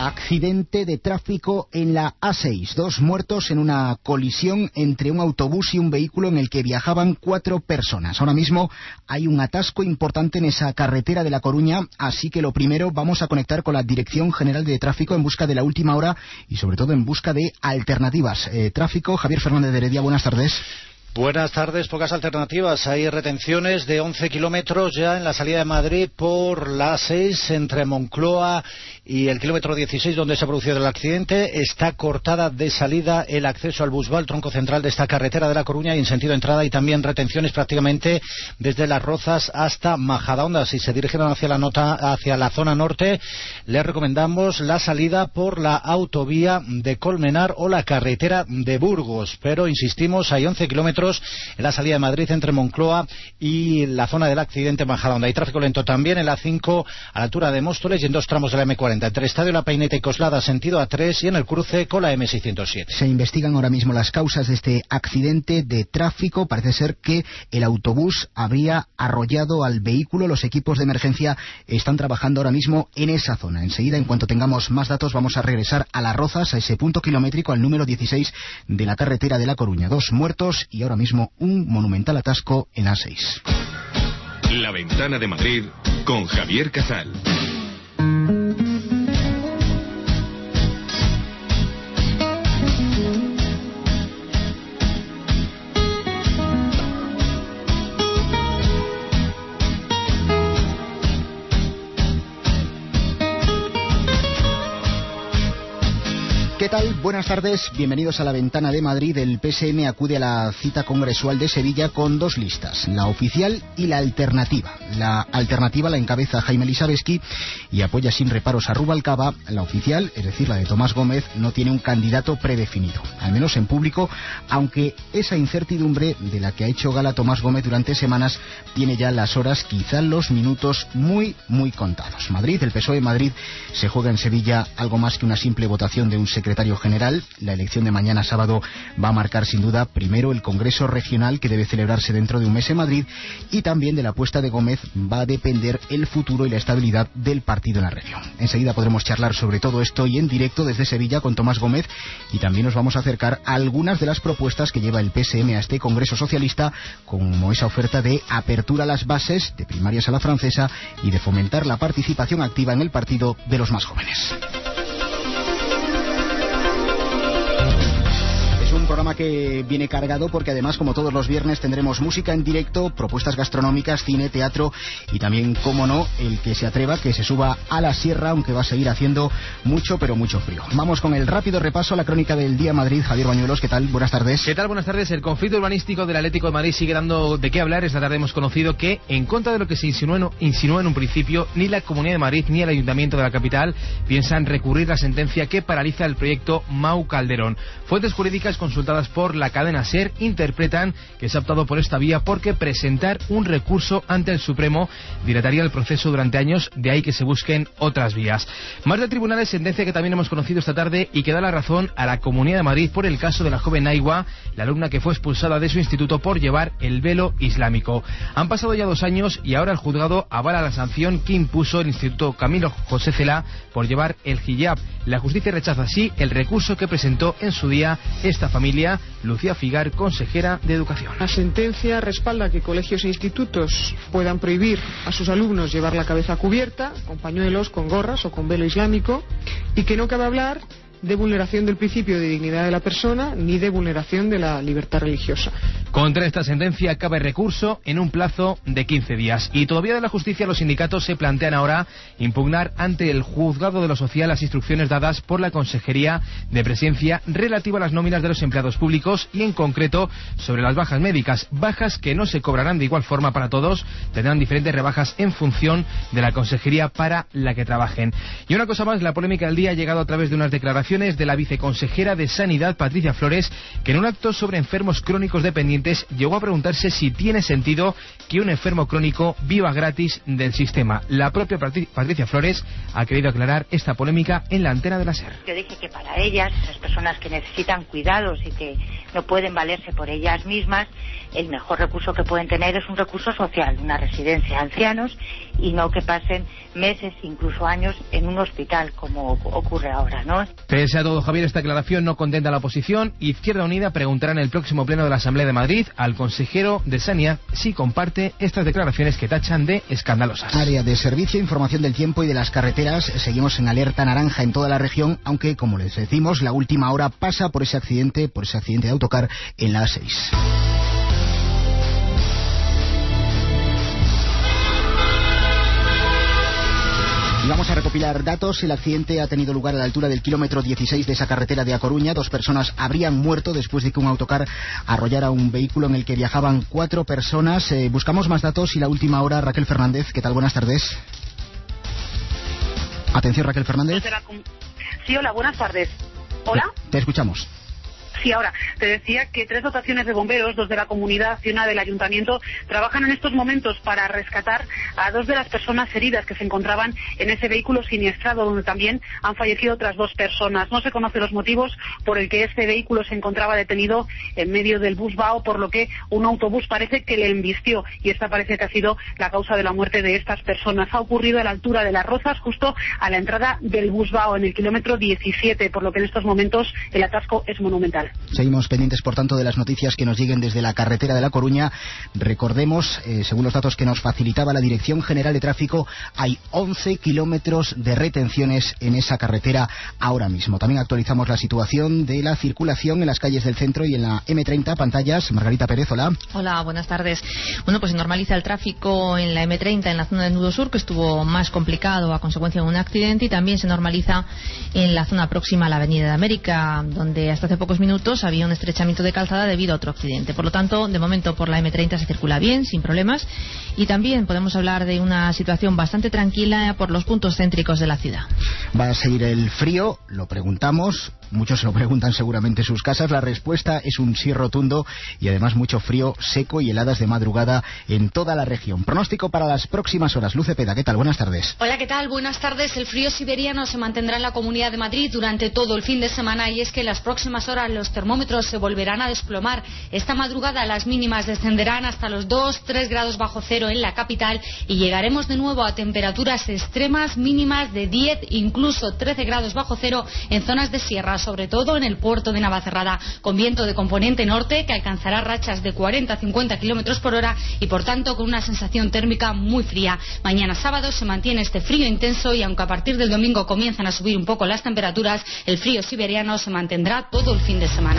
Accidente de tráfico en la A6. 2 muertos en una colisión entre un autobús y un vehículo en el que viajaban 4 personas. Ahora mismo hay un atasco importante en esa carretera de La Coruña, así que lo primero vamos a conectar con la Dirección General de Tráfico en busca de la última hora y sobre todo en busca de alternativas. Tráfico, Javier Fernández de Heredia, buenas tardes. Buenas tardes, pocas alternativas. Hay retenciones de 11 kilómetros ya en la salida de Madrid por la A6 entre Moncloa y el kilómetro 16 donde se ha producido el accidente. Está cortada de salida el acceso al Busval, tronco central de esta carretera de La Coruña, y en sentido de entrada y también retenciones prácticamente desde Las Rozas hasta Majadahonda. Si se dirigen hacia la zona norte, les recomendamos la salida por la autovía de Colmenar o la carretera de Burgos. Pero insistimos, hay 11 kilómetros en la salida de Madrid entre Moncloa y la zona del accidente Majadahonda. Hay tráfico lento también en la A5 a la altura de Móstoles y en 2 tramos de la M40 entre Estadio La Peineta y Coslada sentido A3 y en el cruce con la M607. Se investigan ahora mismo las causas de este accidente de tráfico. Parece ser que el autobús habría arrollado al vehículo. Los equipos de emergencia están trabajando ahora mismo en esa zona. Enseguida, en cuanto tengamos más datos, vamos a regresar a Las Rozas, a ese punto kilométrico, al número 16 de la carretera de La Coruña. 2 muertos y ahora mismo un monumental atasco en A6. La Ventana de Madrid con Javier Casal. ¿Qué tal? Buenas tardes, bienvenidos a La Ventana de Madrid. El PSM acude a la cita congresual de Sevilla con 2 listas, la oficial y la alternativa. La alternativa la encabeza Jaime Lisabeski y apoya sin reparos a Rubalcaba. La oficial, es decir, la de Tomás Gómez, no tiene un candidato predefinido, al menos en público, aunque esa incertidumbre de la que ha hecho gala Tomás Gómez durante semanas tiene ya las horas, quizá los minutos, muy contados. Madrid, el PSOE de Madrid, se juega en Sevilla algo más que una simple votación de un secretario general. La elección de mañana sábado va a marcar sin duda primero el Congreso Regional que debe celebrarse dentro de un mes en Madrid, y también de la apuesta de Gómez va a depender el futuro y la estabilidad del partido en la región. Enseguida podremos charlar sobre todo esto y en directo desde Sevilla con Tomás Gómez, y también nos vamos a acercar a algunas de las propuestas que lleva el PSM a este Congreso Socialista, como esa oferta de apertura a las bases, de primarias a la francesa y de fomentar la participación activa en el partido de los más jóvenes. Un programa que viene cargado porque además, como todos los viernes, tendremos música en directo, propuestas gastronómicas, cine, teatro y también, como no, el que se atreva, que se suba a la sierra, aunque va a seguir haciendo mucho, pero mucho frío. Vamos con el rápido repaso a la crónica del día Madrid. Javier Bañuelos, ¿qué tal? Buenas tardes. ¿Qué tal? Buenas tardes. El conflicto urbanístico del Atlético de Madrid sigue dando de qué hablar. Esta tarde hemos conocido que, en contra de lo que se insinuó en un principio, ni la Comunidad de Madrid ni el Ayuntamiento de la capital piensan recurrir la sentencia que paraliza el proyecto Mau Calderón. Fuentes jurídicas consultadas por la cadena SER interpretan que se ha optado por esta vía porque presentar un recurso ante el Supremo dilataría el proceso durante años, de ahí que se busquen otras vías. Más de tribunales, sentencia que también hemos conocido esta tarde y que da la razón a la Comunidad de Madrid por el caso de la joven Aigua, la alumna que fue expulsada de su instituto por llevar el velo islámico. Han pasado ya 2 años y ahora el juzgado avala la sanción que impuso el Instituto Camilo José Cela por llevar el hijab. La justicia rechaza así el recurso que presentó en su día esta familia. Lucía Figar, consejera de Educación. La sentencia respalda que colegios e institutos puedan prohibir a sus alumnos llevar la cabeza cubierta, con pañuelos, con gorras o con velo islámico, y que no cabe hablar de vulneración del principio de dignidad de la persona ni de vulneración de la libertad religiosa. Contra esta sentencia cabe recurso en un plazo de 15 días. Y todavía de la justicia, los sindicatos se plantean ahora impugnar ante el juzgado de lo social las instrucciones dadas por la Consejería de Presidencia relativa a las nóminas de los empleados públicos y en concreto sobre las bajas médicas. Bajas que no se cobrarán de igual forma para todos, tendrán diferentes rebajas en función de la consejería para la que trabajen. Y una cosa más, la polémica del día ha llegado a través de unas declaraciones de la viceconsejera de Sanidad, Patricia Flores, que en un acto sobre enfermos crónicos dependientes antes, llegó a preguntarse si tiene sentido que un enfermo crónico viva gratis del sistema. La propia Patricia Flores ha querido aclarar esta polémica en la antena de la SER. Yo dije que para ellas, esas personas que necesitan cuidados y que no pueden valerse por ellas mismas, el mejor recurso que pueden tener es un recurso social, una residencia de ancianos, y no que pasen meses, incluso años, en un hospital, como ocurre ahora, ¿no? Pese a todo, Javier, esta aclaración no contenta a la oposición. Izquierda Unida preguntará en el próximo pleno de la Asamblea de Madrid al consejero de Sanidad si comparte estas declaraciones que tachan de escandalosas. Área de Servicio, Información del Tiempo y de las Carreteras. Seguimos en alerta naranja en toda la región, aunque, como les decimos, la última hora pasa por ese accidente de autocar en la A6. Y vamos a recopilar datos. El accidente ha tenido lugar a la altura del kilómetro 16 de esa carretera de A Coruña. 2 personas habrían muerto después de que un autocar arrollara un vehículo en el que viajaban 4 personas. Buscamos más datos y la última hora, Raquel Fernández. ¿Qué tal? Buenas tardes. Atención, Raquel Fernández. Sí, hola, buenas tardes. ¿Hola? Te escuchamos. Sí, ahora, te decía que 3 dotaciones de bomberos, 2 de la comunidad y 1 del ayuntamiento, trabajan en estos momentos para rescatar a 2 de las personas heridas que se encontraban en ese vehículo siniestrado, donde también han fallecido otras 2 personas. No se conocen los motivos por el que este vehículo se encontraba detenido en medio del Busbao, por lo que un autobús parece que le embistió, y esta parece que ha sido la causa de la muerte de estas personas. Ha ocurrido a la altura de Las Rozas, justo a la entrada del Busbao, en el kilómetro 17, por lo que en estos momentos el atasco es monumental. Seguimos pendientes, por tanto, de las noticias que nos lleguen desde la carretera de La Coruña. Recordemos, según los datos que nos facilitaba la Dirección General de Tráfico, hay 11 kilómetros de retenciones en esa carretera ahora mismo. También actualizamos la situación de la circulación en las calles del centro y en la M30. Pantallas, Margarita Pérez, hola. Hola, buenas tardes. Bueno, pues se normaliza el tráfico en la M30 en la zona del Nudo Sur, que estuvo más complicado a consecuencia de un accidente, y también se normaliza en la zona próxima a la Avenida de América, donde hasta hace pocos minutos había un estrechamiento de calzada debido a otro accidente. Por lo tanto, de momento por la M30 se circula bien, sin problemas, y también podemos hablar de una situación bastante tranquila por los puntos céntricos de la ciudad. ¿Va a seguir el frío? Lo preguntamos, muchos se lo preguntan seguramente en sus casas. La respuesta es un sí rotundo, y además mucho frío seco y heladas de madrugada en toda la región. Pronóstico para las próximas horas. Luz Cepeda, ¿qué tal? Buenas tardes. Hola, ¿qué tal? Buenas tardes. El frío siberiano se mantendrá en la Comunidad de Madrid durante todo el fin de semana, y es que en las próximas horas los termómetros se volverán a desplomar. Esta madrugada las mínimas descenderán hasta los 2-3 grados bajo cero en la capital, y llegaremos de nuevo a temperaturas extremas mínimas de 10, incluso 13 grados bajo cero en zonas de sierra, sobre todo en el puerto de Navacerrada, con viento de componente norte que alcanzará rachas de 40-50 kilómetros por hora, y por tanto con una sensación térmica muy fría. Mañana sábado se mantiene este frío intenso, y aunque a partir del domingo comienzan a subir un poco las temperaturas, el frío siberiano se mantendrá todo el fin de semana.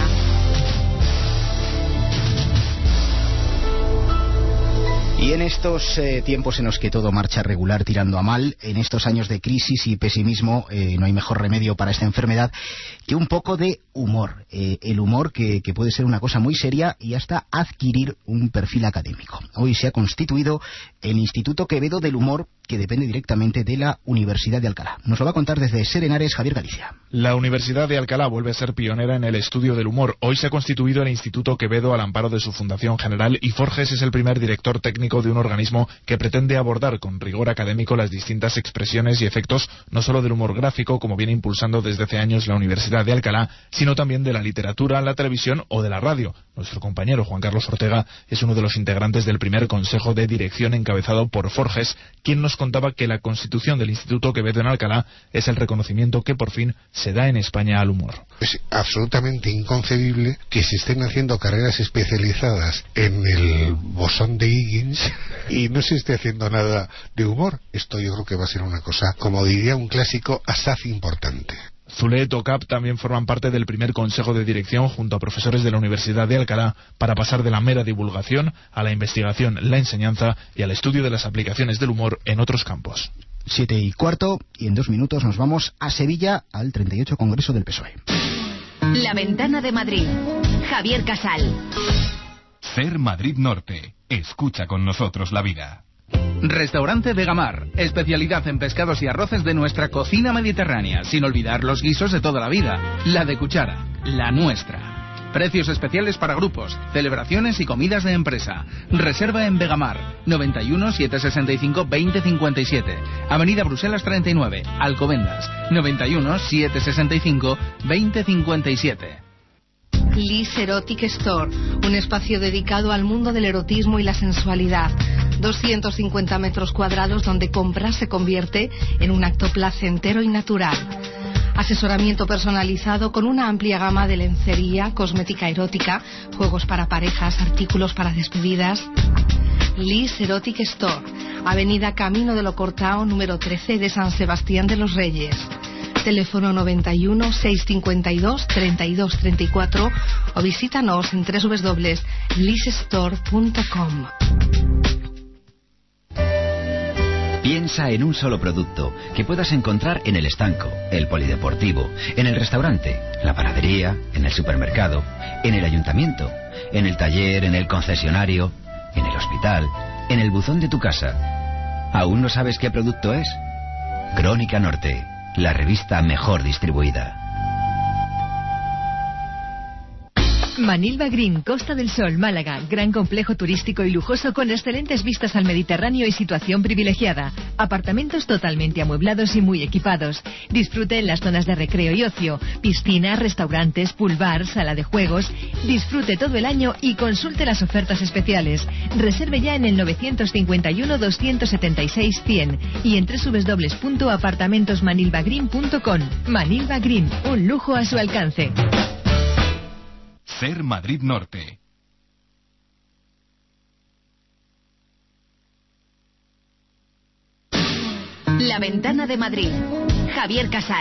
Y en estos tiempos en los que todo marcha regular tirando a mal, en estos años de crisis y pesimismo, no hay mejor remedio para esta enfermedad que un poco de humor. El humor que puede ser una cosa muy seria y hasta adquirir un perfil académico. Hoy se ha constituido el Instituto Quevedo del Humor, que depende directamente de la Universidad de Alcalá. Nos lo va a contar desde Serenares Javier Galicia. La Universidad de Alcalá vuelve a ser pionera en el estudio del humor. Hoy se ha constituido el Instituto Quevedo al amparo de su Fundación General, y Forges es el primer director técnico de un organismo que pretende abordar con rigor académico las distintas expresiones y efectos, no solo del humor gráfico, como viene impulsando desde hace años la Universidad de Alcalá, sino también de la literatura, la televisión o de la radio. Nuestro compañero Juan Carlos Ortega es uno de los integrantes del primer Consejo de Dirección encabezado por Forges, quien nos contaba que la constitución del Instituto Quevedo en Alcalá es el reconocimiento que por fin se da en España al humor. Es absolutamente inconcebible que se estén haciendo carreras especializadas en el bosón de Higgins y no se esté haciendo nada de humor. Esto yo creo que va a ser una cosa, como diría un clásico, asaz importante. Zulet o CAP también forman parte del primer consejo de dirección junto a profesores de la Universidad de Alcalá para pasar de la mera divulgación a la investigación, la enseñanza y al estudio de las aplicaciones del humor en otros campos. 7:15, y en 2 minutos nos vamos a Sevilla al 38 Congreso del PSOE. La Ventana de Madrid. Javier Casal. SER Madrid Norte. Escucha con nosotros la vida. Restaurante de Gamar, especialidad en pescados y arroces de nuestra cocina mediterránea, sin olvidar los guisos de toda la vida, la de cuchara, la nuestra. Precios especiales para grupos, celebraciones y comidas de empresa. Reserva en Vegamar, 91 765 2057. Avenida Bruselas 39, Alcobendas, 91 765 2057. Liz Erotic Store, un espacio dedicado al mundo del erotismo y la sensualidad. 250 metros cuadrados donde comprar se convierte en un acto placentero y natural. Asesoramiento personalizado con una amplia gama de lencería, cosmética erótica, juegos para parejas, artículos para despedidas. Liz Erotic Store, Avenida Camino de Locortao, número 13 de San Sebastián de los Reyes. Teléfono 91 652 32 34 o visítanos en www.lizstore.com. Piensa en un solo producto que puedas encontrar en el estanco, el polideportivo, en el restaurante, la panadería, en el supermercado, en el ayuntamiento, en el taller, en el concesionario, en el hospital, en el buzón de tu casa. ¿Aún no sabes qué producto es? Crónica Norte, la revista mejor distribuida. Manilva Green, Costa del Sol, Málaga. Gran complejo turístico y lujoso con excelentes vistas al Mediterráneo y situación privilegiada. Apartamentos totalmente amueblados y muy equipados. Disfrute en las zonas de recreo y ocio. Piscinas, restaurantes, pool bar, sala de juegos. Disfrute todo el año y consulte las ofertas especiales. Reserve ya en el 951 276 100 y en www.apartamentosmanilvagreen.com. Manilva Green, un lujo a su alcance. Ser Madrid Norte. La Ventana de Madrid. Javier Casal.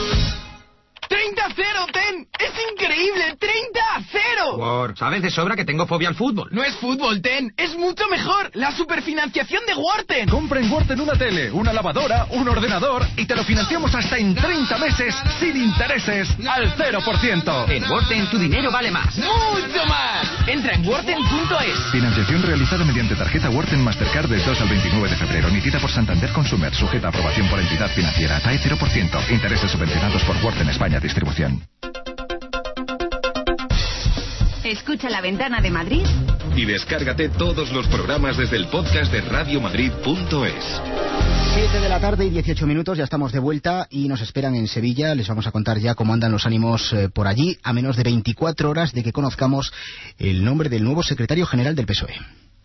30-0, Ten. ¡Es increíble! ¡30-0! Word, sabes de sobra que tengo fobia al fútbol. No es fútbol, Ten. Es mucho mejor. La superfinanciación de Worten. Compra en Worten una tele, una lavadora, un ordenador y te lo financiamos hasta en 30 meses sin intereses al 0%. En Worten tu dinero vale más. ¡Mucho más! Entra en worten.es. Financiación realizada mediante tarjeta Worten Mastercard del 2 al 29 de febrero. Emitida por Santander Consumer. Sujeta a aprobación por entidad financiera. TAE 0%. Intereses subvencionados por Worten España Distribución. Escucha La Ventana de Madrid Y descárgate todos los programas desde el podcast de radiomadrid.es. 7 de la tarde y 18 minutos, ya estamos de vuelta y nos esperan en Sevilla. Les vamos a contar ya cómo andan los ánimos por allí, a menos de 24 horas de que conozcamos el nombre del nuevo secretario general del PSOE.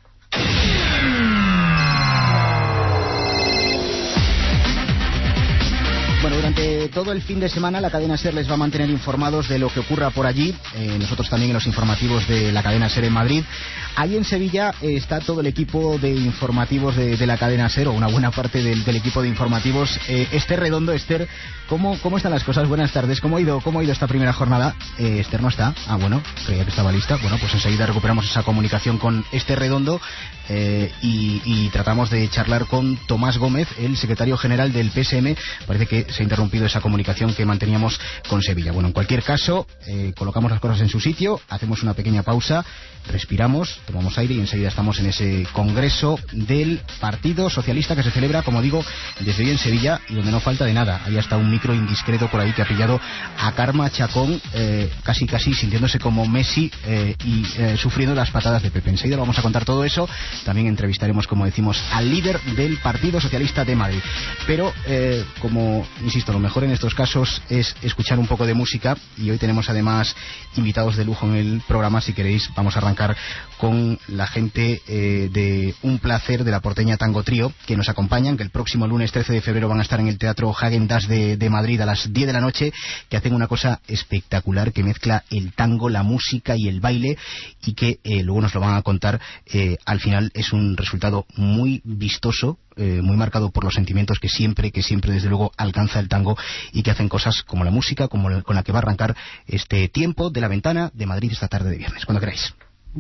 Bueno, durante todo el fin de semana la cadena SER les va a mantener informados de lo que ocurra por allí. Nosotros también en los informativos de la cadena SER en Madrid. Ahí en Sevilla está todo el equipo de informativos de la cadena SER, o una buena parte del equipo de informativos. Esther Redondo. Esther, ¿cómo están las cosas? Buenas tardes. ¿Cómo ha ido esta primera jornada? Esther no está. Ah, bueno, creía que estaba lista. Bueno, pues enseguida recuperamos esa comunicación con Esther Redondo y tratamos de charlar con Tomás Gómez, el secretario general del PSM. Parece que se ha interrumpido esa comunicación que manteníamos con Sevilla. Bueno, en cualquier caso, colocamos las cosas en su sitio, hacemos una pequeña pausa, respiramos, tomamos aire y enseguida estamos en ese congreso del Partido Socialista que se celebra, como digo, desde hoy en Sevilla y donde no falta de nada. Hay hasta un micro indiscreto por ahí que ha pillado a Karma Chacón, casi sintiéndose como Messi y sufriendo las patadas de Pepe. Enseguida vamos a contar todo eso. También entrevistaremos, como decimos, al líder del Partido Socialista de Madrid. Pero, como insisto, lo mejor en estos casos es escuchar un poco de música y hoy tenemos además invitados de lujo en el programa. Si queréis, vamos a arrancar con la gente de Un Placer, de la porteña Tango Trío, que nos acompañan, que el próximo lunes 13 de febrero van a estar en el Teatro Häagen-Dazs de Madrid a las 10 de la noche, que hacen una cosa espectacular que mezcla el tango, la música y el baile, y que luego nos lo van a contar. Al final es un resultado muy vistoso, muy marcado por los sentimientos que siempre desde luego alcanza el tango, y que hacen cosas como la música, con la que va a arrancar este tiempo de La Ventana de Madrid esta tarde de viernes, cuando queráis.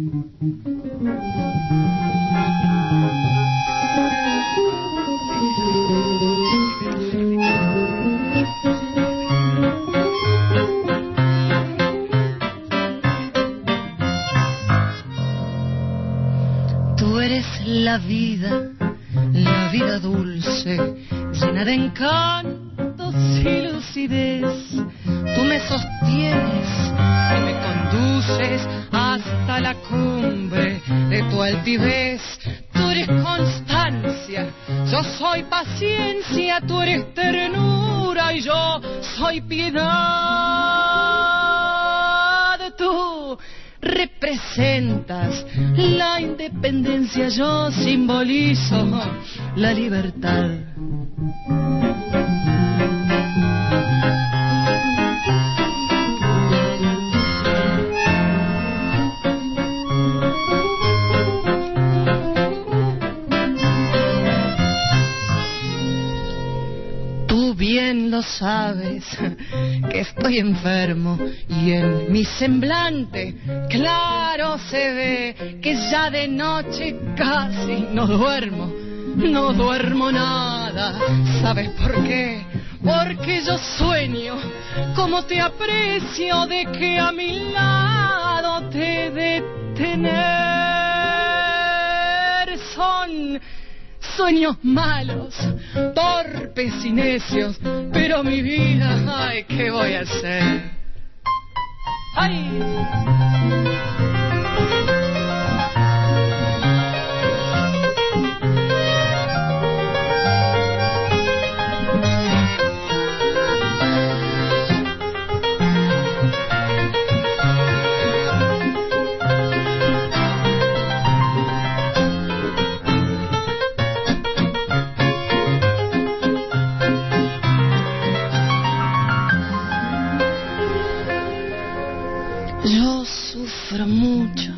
Tú eres la vida dulce, llena de encantos y lucidez. Tú me sostienes y me contiene conduces hasta la cumbre de tu altivez. Tú eres constancia, yo soy paciencia, tú eres ternura y yo soy piedad. Tú representas la independencia, yo simbolizo la libertad. Bien lo sabes que estoy enfermo y en mi semblante claro se ve que ya de noche casi no duermo nada. ¿Sabes por qué? Porque yo sueño como te aprecio, de que a mi lado te he de tener. Son sueños malos, torpes y necios, pero mi vida, ay, ¿qué voy a hacer? ¡Ay! Yo sufro mucho,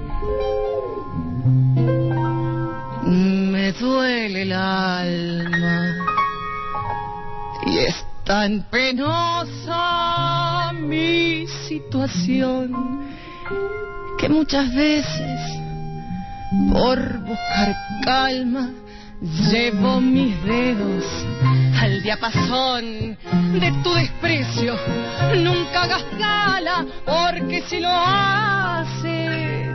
me duele el alma y es tan penosa mi situación que muchas veces, por buscar calma, llevo mis dedos al diapasón de tu desprecio. Nunca hagas gala, porque si lo haces,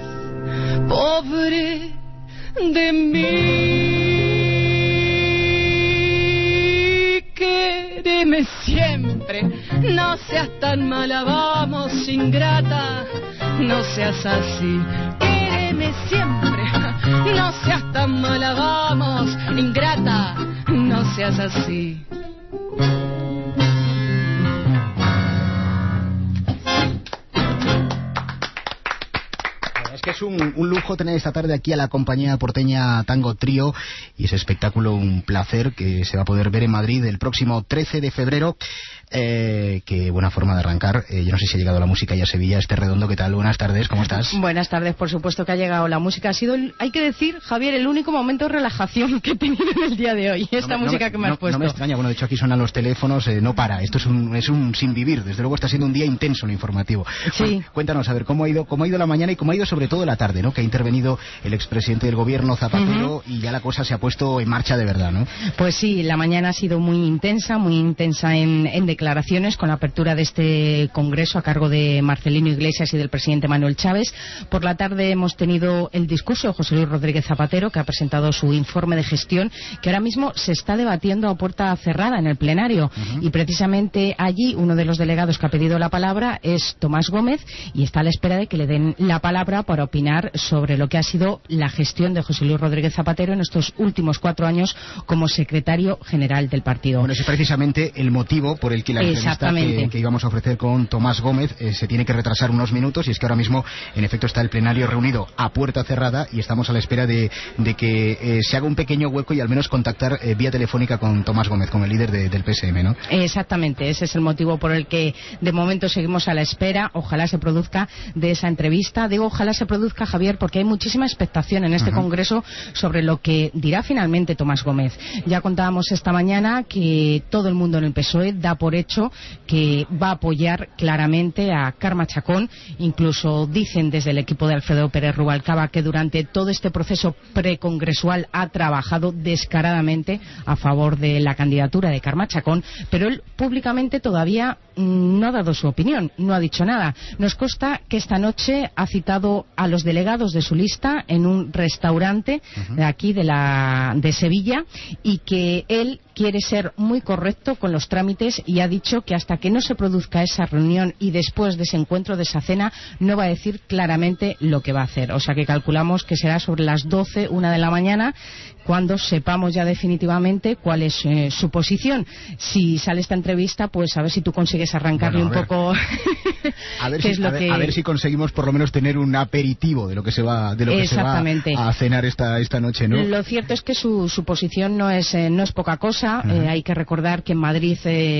pobre de mí, quéreme siempre, no seas tan mala, vamos, ingrata, no seas así. Quéreme siempre, no seas tan mala, vamos, ingrata, no seas así. Es que es un lujo tener esta tarde aquí a la compañía porteña Tango Trío, y ese espectáculo un placer que se va a poder ver en Madrid el próximo 13 de febrero. Qué buena forma de arrancar. Yo no sé si ha llegado la música ya a Sevilla. Redondo, ¿qué tal? Buenas tardes, ¿cómo estás? Buenas tardes, por supuesto que ha llegado la música. Ha sido, hay que decir, Javier, el único momento de relajación que he tenido en el día de hoy. Esta música que me has puesto. No me extraña, bueno, de hecho aquí suenan los teléfonos, no para. Esto es un sin vivir. Desde luego está siendo un día intenso, lo informativo. Sí. Bueno, cuéntanos, a ver, ¿cómo ha ido la mañana y cómo ha ido sobre todo la tarde, ¿no? Que ha intervenido el expresidente del gobierno, Zapatero, y ya la cosa se ha puesto en marcha de verdad, ¿no? Pues sí, la mañana ha sido muy intensa en declaraciones, con la apertura de este congreso a cargo de Marcelino Iglesias y del presidente Manuel Chávez. Por la tarde hemos tenido el discurso de José Luis Rodríguez Zapatero, que ha presentado su informe de gestión, que ahora mismo se está debatiendo a puerta cerrada en el plenario. Y precisamente allí uno de los delegados que ha pedido la palabra es Tomás Gómez, y está a la espera de que le den la palabra para opinar sobre lo que ha sido la gestión de José Luis Rodríguez Zapatero en estos últimos 4 años como secretario general del partido. Bueno, ese es precisamente el motivo por el que la entrevista que íbamos a ofrecer con Tomás Gómez se tiene que retrasar unos minutos, y es que ahora mismo en efecto está el plenario reunido a puerta cerrada y estamos a la espera de que se haga un pequeño hueco y al menos contactar vía telefónica con Tomás Gómez, con el líder del PSM, ¿no? Exactamente, ese es el motivo por el que de momento seguimos a la espera. Ojalá se produzca de esa entrevista. Digo ojalá se produzca, Javier, porque hay muchísima expectación en este congreso sobre lo que dirá finalmente Tomás Gómez. Ya contábamos esta mañana que todo el mundo en el PSOE da por hecho que va a apoyar claramente a Carme Chacón. Incluso dicen desde el equipo de Alfredo Pérez Rubalcaba que durante todo este proceso precongresual ha trabajado descaradamente a favor de la candidatura de Carme Chacón, pero él públicamente todavía no ha dado su opinión, no ha dicho nada. Nos consta que esta noche ha citado a los delegados de su lista en un restaurante de aquí de Sevilla, y que él quiere ser muy correcto con los trámites y ha dicho que hasta que no se produzca esa reunión y después de ese encuentro, de esa cena, no va a decir claramente lo que va a hacer. O sea que calculamos que será sobre las 12, 1 de la mañana, cuando sepamos ya definitivamente cuál es su posición. Si sale esta entrevista, pues a ver si tú consigues arrancarle un poco a ver si conseguimos por lo menos tener un aperitivo de lo que se va a cenar esta noche, ¿no? Lo cierto es que su posición no es poca cosa. Hay que recordar que en Madrid,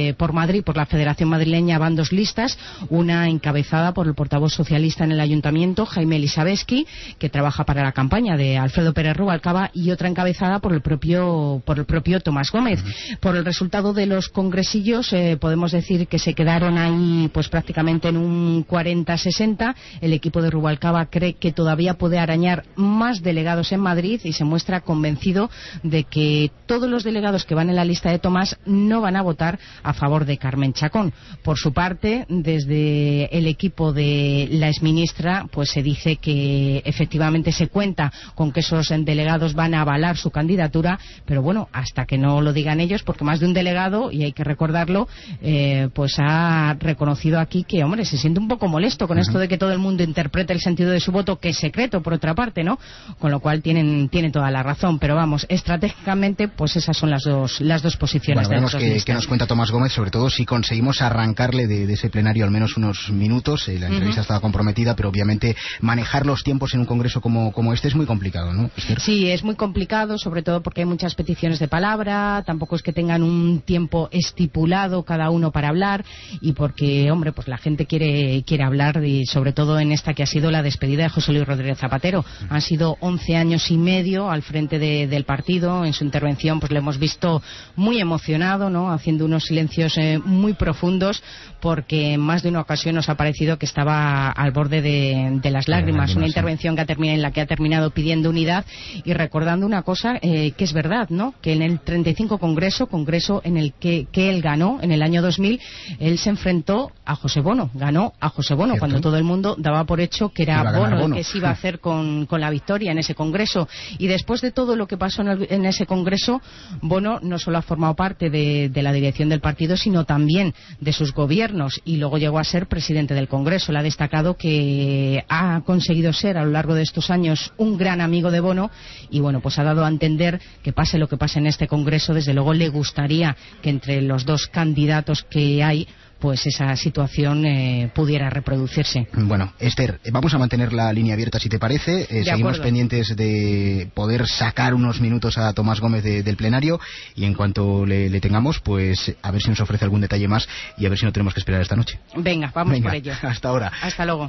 por la Federación Madrileña, van 2 listas, una encabezada por el portavoz socialista en el Ayuntamiento, Jaime Elisabeski, que trabaja para la campaña de Alfredo Pérez Rubalcaba, y otra encabezada por el propio Tomás Gómez. Por el resultado de los congresillos, podemos decir que se quedaron ahí pues prácticamente en un 40-60. El equipo de Rubalcaba cree que todavía puede arañar más delegados en Madrid y se muestra convencido de que todos los delegados que van en la lista de Tomás no van a votar a favor de Carmen Chacón. Por su parte, desde el equipo de la exministra, pues se dice que efectivamente se cuenta con que esos delegados van a avalar su candidatura, pero bueno, hasta que no lo digan ellos, porque más de un delegado, y hay que recordarlo, pues ha reconocido aquí que, hombre, se siente un poco molesto con esto de que todo el mundo interprete el sentido de su voto, que es secreto por otra parte, ¿no? Con lo cual tienen toda la razón, pero vamos, estratégicamente, pues esas son las dos posiciones. Bueno, veremos qué nos cuenta Tomás Gómez, sobre todo si conseguimos arrancarle de ese plenario al menos unos minutos. La entrevista estaba comprometida, pero obviamente manejar los tiempos en un congreso como este es muy complicado, ¿no? Sí, es muy complicado, sobre todo porque hay muchas peticiones de palabra, tampoco es que tengan un tiempo estipulado cada uno para hablar, y porque, hombre, pues la gente quiere hablar, y sobre todo en esta que ha sido la despedida de José Luis Rodríguez Zapatero. Han sido 11 años y medio al frente del partido. En su intervención pues le hemos visto muy emocionado, ¿no?, haciendo unos silencios muy profundos, porque en más de una ocasión nos ha parecido que estaba al borde de las lágrimas. Una intervención en la que ha terminado pidiendo unidad y recordando una cosa que es verdad, ¿no?, que en el 35 Congreso en el que él ganó en el año 2000, él se enfrentó a José Bono, ganó a José Bono, ¿cierto?, cuando todo el mundo daba por hecho que era Bono el que se iba a hacer con la victoria en ese Congreso. Y después de todo lo que pasó en ese Congreso, Bono no solo ha formado parte de la dirección del partido, sino también de sus gobiernos, y luego llegó a ser presidente del Congreso. Le ha destacado que ha conseguido ser a lo largo de estos años un gran amigo de Bono, y bueno, pues ha dado a entender que pase lo que pase en este Congreso, desde luego le gustaría que entre los dos candidatos que hay, pues esa situación pudiera reproducirse. Bueno, Esther, vamos a mantener la línea abierta, si te parece. Seguimos pendientes de poder sacar unos minutos a Tomás Gómez del plenario, y en cuanto le tengamos, pues a ver si nos ofrece algún detalle más, y a ver si no tenemos que esperar esta noche. Venga, vamos por ello. Hasta ahora. Hasta luego.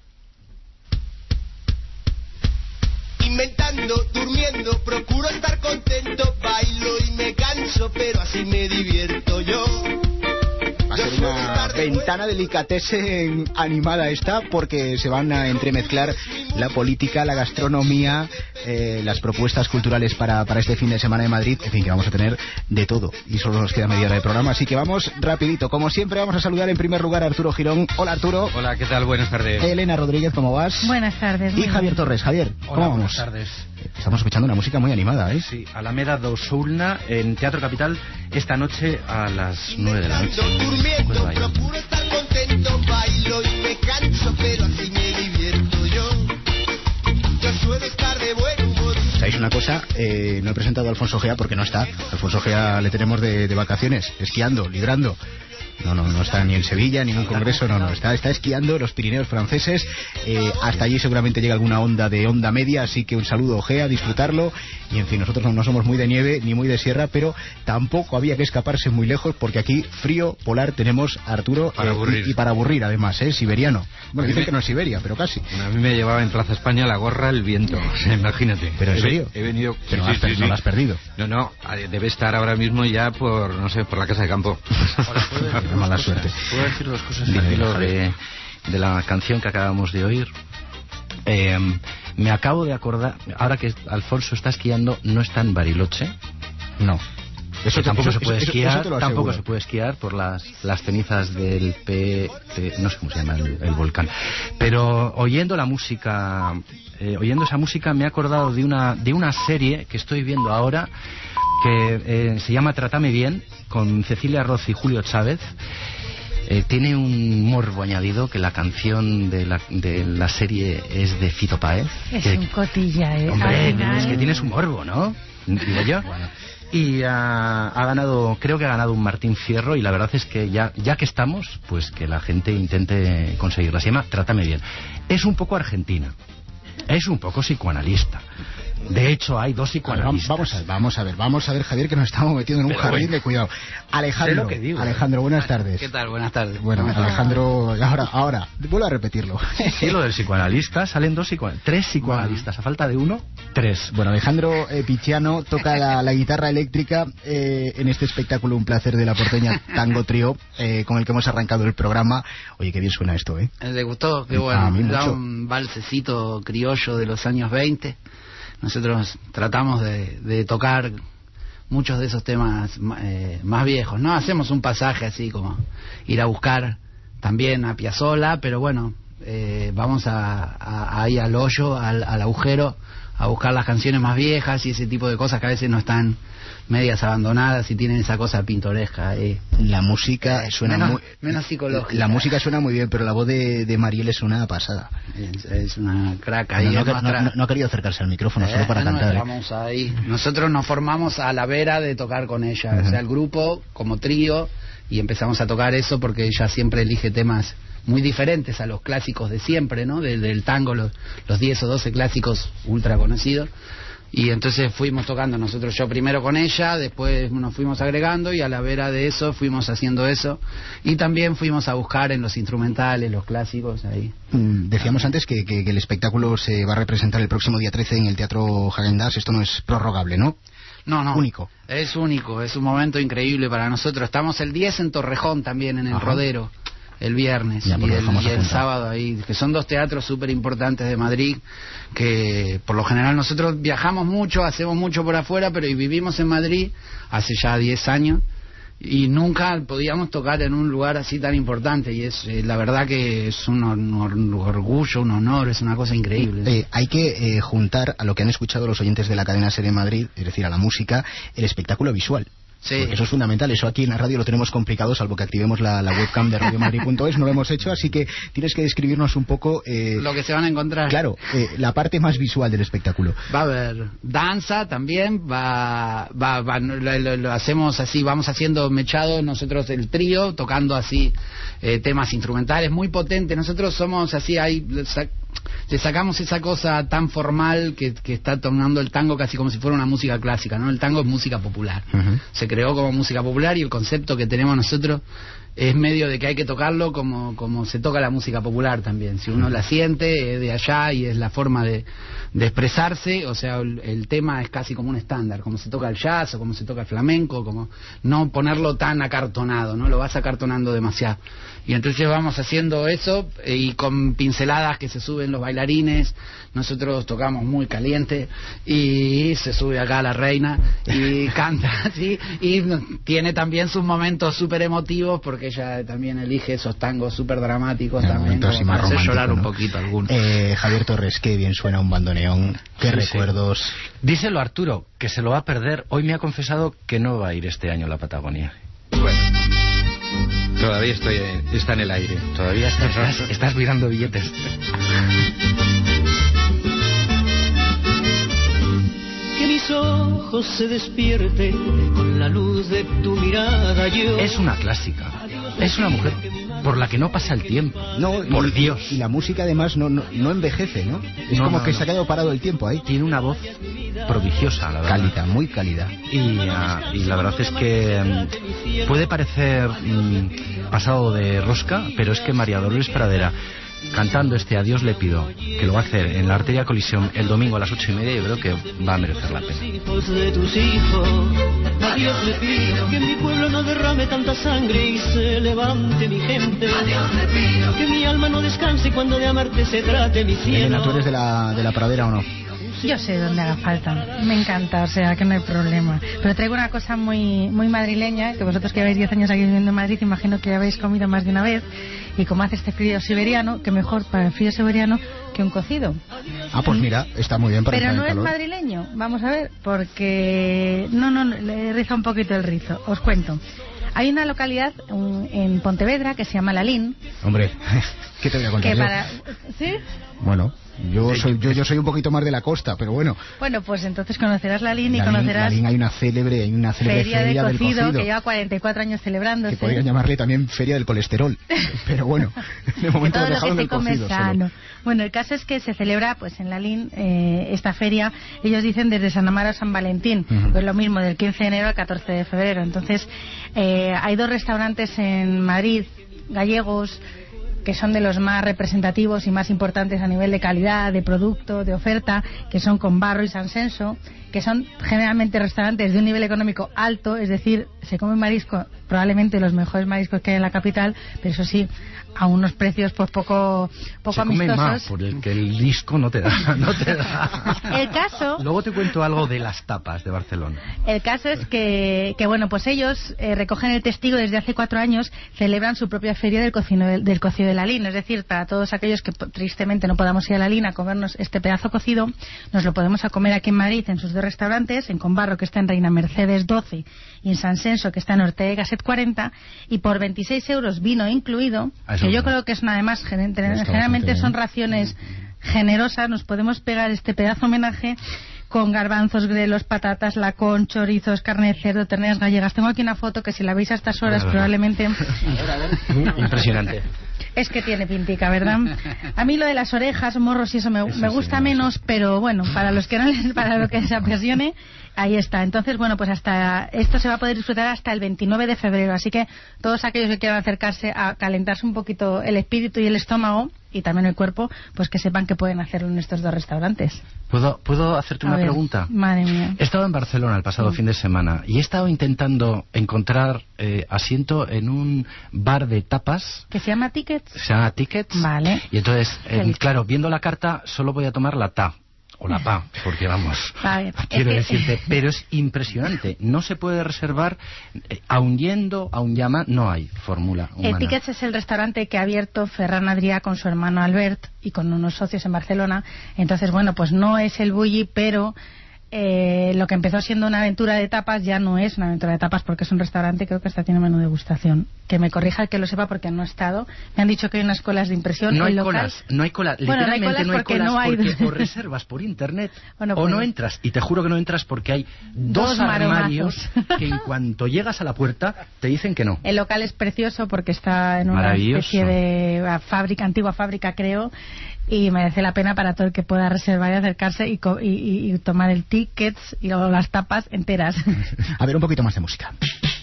Inventando, durmiendo, procuro estar contento, bailo y me canso, pero así me divierto yo. Va a ser una ventana delicatessen animada esta, porque se van a entremezclar la política, la gastronomía, las propuestas culturales para este fin de semana de Madrid. En fin, que vamos a tener de todo, y solo nos queda media hora de programa, así que vamos rapidito. Como siempre, vamos a saludar en primer lugar a Arturo Girón. Hola, Arturo. Hola, ¿qué tal? Buenas tardes. Elena Rodríguez, ¿cómo vas? Buenas tardes. Y Javier Torres. Javier, ¿cómo vamos? Buenas tardes. Estamos escuchando una música muy animada, ¿eh? Sí, Alameda do Sulna, en Teatro Capital, esta noche a las 9 de la noche. Procuro estar contento, bailo y me canso, pero así me divierto yo. Yo suelo estar de buen humor. ¿Sabéis una cosa? No he presentado a Alfonso Gea porque no está. Alfonso Gea le tenemos de vacaciones, esquiando, librando. No está ni en Sevilla, ni en un congreso, está esquiando los Pirineos franceses. Hasta allí seguramente llega alguna onda de onda media, así que un saludo, Ojea, disfrutarlo. Y en fin, nosotros no somos muy de nieve ni muy de sierra, pero tampoco había que escaparse muy lejos, porque aquí frío polar tenemos, Arturo, para aburrir. Y para aburrir además, siberiano. Bueno, dicen que no es Siberia, pero casi. A mí me llevaba en Plaza España la gorra el viento, o sea, imagínate. ¿Pero en serio? He venido... Pero no la has perdido. No, debe estar ahora mismo ya por la casa de campo. Mala suerte. ¿Puedo decir dos cosas al hilo de la canción que acabamos de oír? Me acabo de acordar, ahora que Alfonso está esquiando, no está en Bariloche. No. Eso tampoco se puede esquiar, tampoco se puede esquiar por las cenizas del no sé cómo se llama el volcán. Pero oyendo la música, oyendo esa música, me he acordado de una serie que estoy viendo ahora, que se llama Trátame Bien, con Cecilia Roth y Julio Chávez. Tiene un morbo añadido, que la canción de la serie es de Fito Páez. Es un cotilla, Hombre, es que tiene su morbo, ¿no? Digo yo. Y ha ganado, creo que ha ganado un Martín Fierro, y la verdad es que ya que estamos, pues que la gente intente conseguirla. Se llama Trátame Bien. Es un poco argentina, es un poco psicoanalista. De hecho, hay dos psicoanalistas. Vamos a ver, Javier, que nos estamos metiendo en un jardín de cuidado. Alejandro, sé lo que digo, Alejandro, buenas tardes. ¿Qué tal? Buenas tardes. Bueno, Alejandro, ahora, vuelvo a repetirlo. Sí, lo del psicoanalista, salen tres psicoanalistas, a falta de uno, tres. Bueno, Alejandro Picciano toca la guitarra eléctrica en este espectáculo Un placer de la porteña Tango Trío, con el que hemos arrancado el programa. Oye, qué bien suena esto, ¿eh? ¿Le gustó? Qué bueno. A mí da mucho. un valsecito criollo de los años 20. Nosotros tratamos de tocar muchos de esos temas más viejos, ¿no? Hacemos un pasaje así como ir a buscar también a Piazzolla, pero bueno, vamos ahí al hoyo, al agujero, a buscar las canciones más viejas y ese tipo de cosas que a veces no están medias abandonadas y tienen esa cosa pintoresca. La música suena menos psicológica. La música suena muy bien, pero la voz de Mariel es una pasada. Es una crack. No ha querido acercarse al micrófono solo para cantar. Vamos ahí. Nosotros nos formamos a la vera de tocar con ella, o sea, el grupo como trío, y empezamos a tocar eso porque ella siempre elige temas muy diferentes a los clásicos de siempre, ¿no? Del tango, los 10 o 12 clásicos ultra conocidos. Y entonces fuimos tocando nosotros, yo primero con ella, después nos fuimos agregando, y a la vera de eso fuimos haciendo eso, y también fuimos a buscar en los instrumentales, los clásicos ahí. Decíamos antes que el espectáculo se va a representar el próximo día 13 en el Teatro Häagen-Dazs. Esto no es prorrogable, ¿no? No. Único. Es único, es un momento increíble para nosotros. Estamos el 10 en Torrejón también, en el Rodero, el viernes, y el sábado ahí, que son dos teatros súper importantes de Madrid, que por lo general nosotros viajamos mucho, hacemos mucho por afuera, pero vivimos en Madrid hace ya 10 años, y nunca podíamos tocar en un lugar así tan importante, y es la verdad que es un orgullo, un honor, es una cosa increíble. Hay que juntar a lo que han escuchado los oyentes de la cadena SER en Madrid, es decir, a la música, el espectáculo visual. Sí. Porque eso es fundamental, eso aquí en la radio lo tenemos complicado, salvo que activemos la webcam de radiomadrid.es, no lo hemos hecho, así que tienes que describirnos un poco lo que se van a encontrar. Claro, la parte más visual del espectáculo. Va a haber danza también, lo hacemos así, vamos haciendo mechado nosotros el trío, tocando así temas instrumentales muy potentes. Nosotros somos así, le sacamos esa cosa tan formal que está tomando el tango casi como si fuera una música clásica, ¿no? El tango es música popular. Se creó como música popular, y el concepto que tenemos nosotros es medio de que hay que tocarlo como se toca la música popular también. Si uno la siente, es de allá y es la forma de expresarse. O sea, el tema es casi como un estándar, como se toca el jazz o como se toca el flamenco, como no ponerlo tan acartonado, no lo vas acartonando demasiado. Y entonces vamos haciendo eso, y con pinceladas que se suben los bailarines. Nosotros tocamos muy caliente y se sube acá la reina y canta así, y tiene también sus momentos súper emotivos, porque ella también elige esos tangos súper dramáticos también, como para hacer llorar un poquito a algunos. Javier Torres, qué bien suena un bandoneón, qué recuerdos. Díselo a Arturo, que se lo va a perder. Hoy me ha confesado que no va a ir este año a la Patagonia. Bueno, todavía está en el aire. Todavía estás mirando billetes. Que mis ojos se despierten con la luz de tu mirada. Es una clásica. Es una mujer por la que no pasa el tiempo. No, por Dios. Y la música además no envejece, ¿no? Es como que se ha quedado parado el tiempo ahí. Tiene una voz prodigiosa, la verdad. Cálida, muy cálida. Y la verdad es que puede parecer pasado de rosca, pero es que María Dolores Pradera, cantando este Adiós le pido, que lo va a hacer en la Arteria Colisión el domingo a las 8:30, yo creo que va a merecer la pena. De tus hijos, adiós le pido, que en mi pueblo no derrame tanta sangre y se levante mi gente. Adiós le pido, que mi alma no descanse cuando de amarte se trate mi cielo. Elena, ¿tú eres de la Pradera o no? Yo sé dónde haga falta, me encanta, o sea que no hay problema. Pero traigo una cosa muy madrileña, que vosotros que lleváis 10 años aquí viviendo en Madrid, imagino que ya habéis comido más de una vez. Y como hace este frío siberiano, que mejor para el frío siberiano que un cocido. Ah, pues mira, está muy bien para Pero entrar no en es calor. madrileño, vamos a ver, porque... No, le riza un poquito el rizo, os cuento. Hay una localidad en Pontevedra que se llama Lalín. Hombre, ¿qué te voy a contar Que yo? ¿Sí? Bueno, yo soy un poquito más de la costa, pero bueno. Bueno, pues entonces conocerás Lalín y Lalín, conocerás... Lalín hay una célebre Feria feria del del cocido, que lleva 44 años celebrándose. Que podrían llamarle también feria del colesterol. Pero bueno, de momento todo lo lo dejado que en se el come cocido sano. solo. Bueno, el caso es que se celebra pues en Lalín esta feria, ellos dicen desde San Amaro a San Valentín, pues lo mismo, del 15 de enero al 14 de febrero. Entonces, hay 2 restaurantes en Madrid, gallegos, que son de los más representativos y más importantes a nivel de calidad, de producto, de oferta, que son Conbarro y San Senso, que son generalmente restaurantes de un nivel económico alto, es decir, se come marisco, probablemente los mejores mariscos que hay en la capital, pero eso sí, a unos precios pues poco se come amistosos. más, por el que el disco no te da. El caso... Luego te cuento algo de las tapas de Barcelona. El caso es que bueno, pues ellos recogen el testigo desde hace 4 años, celebran su propia feria del cocido de Lalín, es decir, para todos aquellos que tristemente no podamos ir a Lalín a comernos este pedazo cocido, nos lo podemos a comer aquí en Madrid en sus 2 restaurantes, en Conbarro, que está en Reina Mercedes 12, y en San Senso, que está en Ortega y Gasset 40, y por 26 euros vino incluido, que yo creo que es además generalmente son raciones generosas, nos podemos pegar este pedazo homenaje con garbanzos, grelos, patatas, lacón, chorizos, carne de cerdo, terneras gallegas. Tengo aquí una foto que si la veis a estas horas probablemente... Impresionante. Es que tiene pintica, ¿verdad? A mí lo de las orejas, morros y eso me gusta menos, pero bueno, para los que no para lo que se apasione, ahí está. Entonces, bueno, pues hasta esto se va a poder disfrutar hasta el 29 de febrero, así que todos aquellos que quieran acercarse a calentarse un poquito el espíritu y el estómago y también el cuerpo, pues que sepan que pueden hacerlo en estos 2 restaurantes. ¿Puedo hacerte una pregunta? Madre mía. He estado en Barcelona el pasado fin de semana y he estado intentando encontrar asiento en un bar de tapas. ¿Que se llama Tickets? Se llama Tickets. Vale. Y entonces, claro, viendo la carta, solo voy a tomar la TA. O la PA, porque vamos, quiero decirte, pero es impresionante. No se puede reservar, aun yendo, aun llama, no hay fórmula humana. Tickets es el restaurante que ha abierto Ferran Adrià con su hermano Albert y con unos socios en Barcelona. Entonces, bueno, pues no es el bulli, pero... lo que empezó siendo una aventura de tapas ya no es una aventura de tapas porque es un restaurante, creo que hasta tiene menú degustación. Que me corrija el que lo sepa porque no he estado. Me han dicho que hay unas colas de impresión. No hay colas, Bueno, no hay colas porque no hay... porque o reservas por internet bueno, o no entras. Y te juro que no entras porque hay 2 armarios que en cuanto llegas a la puerta te dicen que no. El local es precioso porque está en una especie de fábrica, antigua fábrica creo, y merece la pena para todo el que pueda reservar y acercarse y tomar el tickets y luego las tapas enteras. A ver, un poquito más de música.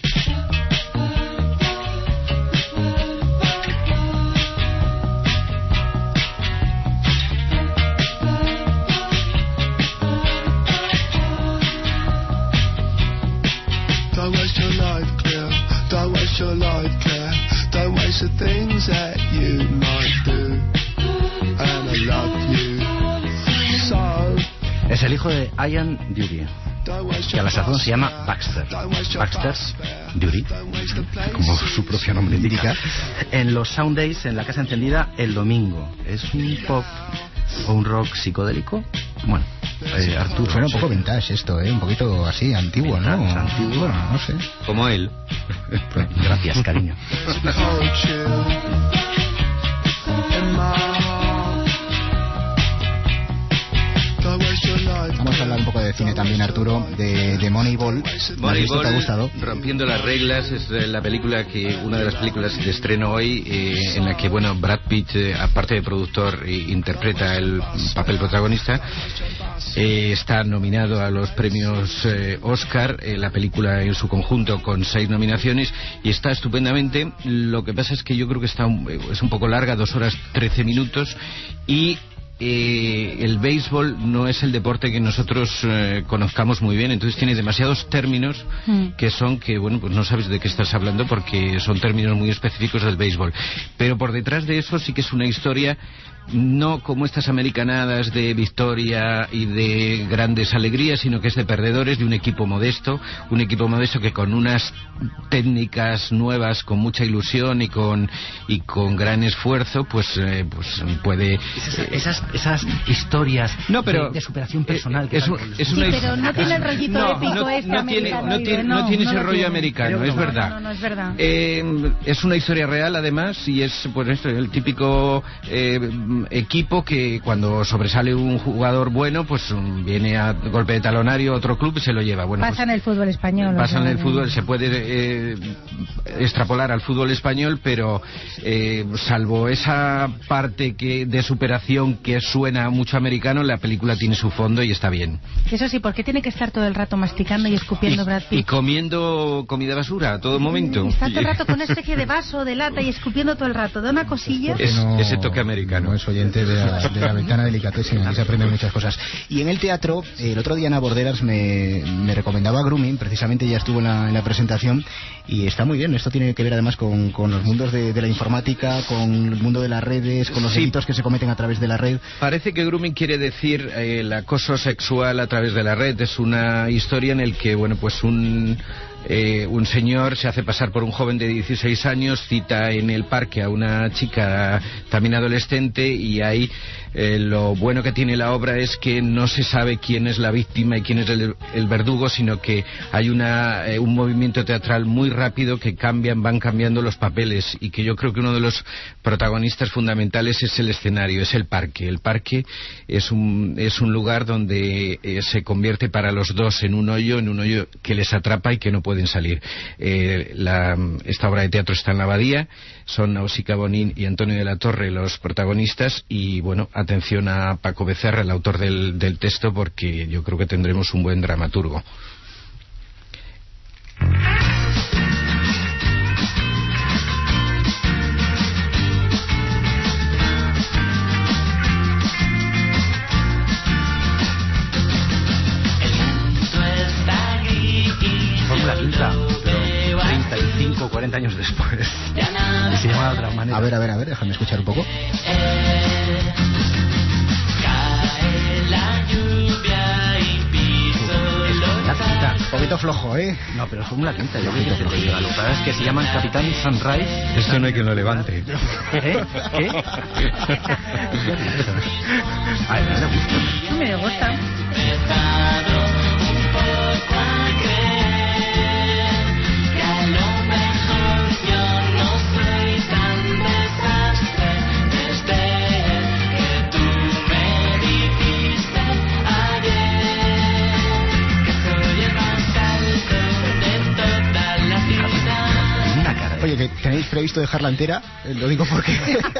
Don't waste your life, Claire. Don't waste your life, Claire. Don't waste the things that you might do. And I love you so. Es el hijo de Ian Dury, que a la sazón se llama Baxter. Baxter Dury, como su propio nombre indica. En los Sound Days, en la Casa Encendida, el domingo. Es un pop o un rock psicodélico. Bueno, Arturo. Suena un poco vintage esto, un poquito así, antiguo, ¿no? Antiguo. Bueno, no sé. Como él. Gracias, cariño. Vamos a hablar un poco de cine también, Arturo, de Moneyball. Moneyball, ¿te ha gustado? Rompiendo las reglas, es la película una de las películas de estreno hoy, en la que, bueno, Brad Pitt, aparte de productor, interpreta el papel protagonista. Está nominado a los premios Oscar, la película en su conjunto con 6 nominaciones, y está estupendamente. Lo que pasa es que yo creo que es un poco larga, 2 horas 13 minutos, y el béisbol no es el deporte que nosotros conozcamos muy bien, entonces tiene demasiados términos que bueno, pues no sabes de qué estás hablando porque son términos muy específicos del béisbol, pero por detrás de eso sí que es una historia no como estas americanadas de victoria y de grandes alegrías, sino que es de perdedores, de un equipo modesto que con unas técnicas nuevas, con mucha ilusión y con gran esfuerzo, pues puede... Esas historias de superación personal. Pero no tiene el rollito épico no tiene ese rollo americano, es verdad. No es verdad. Es una historia real, además, y es pues esto, el típico equipo que cuando sobresale un jugador bueno, pues viene a golpe de talonario a otro club y se lo lleva. Bueno, pasa en el fútbol español. Pasa en el fútbol, se puede extrapolar al fútbol español, pero salvo esa parte de superación que suena mucho americano, la película tiene su fondo y está bien. Eso sí, ¿por qué tiene que estar todo el rato masticando y escupiendo Brad Pitt? Y comiendo comida basura a todo momento. Está todo el rato con una especie de vaso, de lata y escupiendo todo el rato. Da una cosilla. Ese toque americano. No es oyente de la Ventana Delicatessen, aquí se aprenden muchas cosas. Y en el teatro, el otro día Ana Borderas me recomendaba Grooming, precisamente ya estuvo en la presentación, y está muy bien. Esto tiene que ver además con los mundos de la informática, con el mundo de las redes, con los delitos que se cometen a través de la red. Parece que Grooming quiere decir el acoso sexual a través de la red. Es una historia en el que, bueno, pues un señor se hace pasar por un joven de 16 años, cita en el parque a una chica también adolescente, y ahí lo bueno que tiene la obra es que no se sabe quién es la víctima y quién es el verdugo, sino que hay un movimiento teatral muy rápido que van cambiando los papeles, y que yo creo que uno de los protagonistas fundamentales es el escenario, es el parque. El parque es un lugar donde se convierte para los dos en un hoyo que les atrapa y que no pueden salir. Esta obra de teatro está en la Abadía, son Nausicaa Bonín y Antonio de la Torre los protagonistas, y bueno, atención a Paco Becerra, el autor del texto, porque yo creo que tendremos un buen dramaturgo. Fórmula Quinta, 35, 40 años después. Y se llama de otra manera. A ver, déjame escuchar un poco. Un poquito flojo, ¿eh? No, pero es Fórmula Quinta, yo creo que te llega. Lo que pasa es que se llaman Capitán Sunrise. Esto no hay quien lo levante. ¿Qué? Ay, me gusta. Oye, que tenéis previsto dejarla entera, lo digo porque...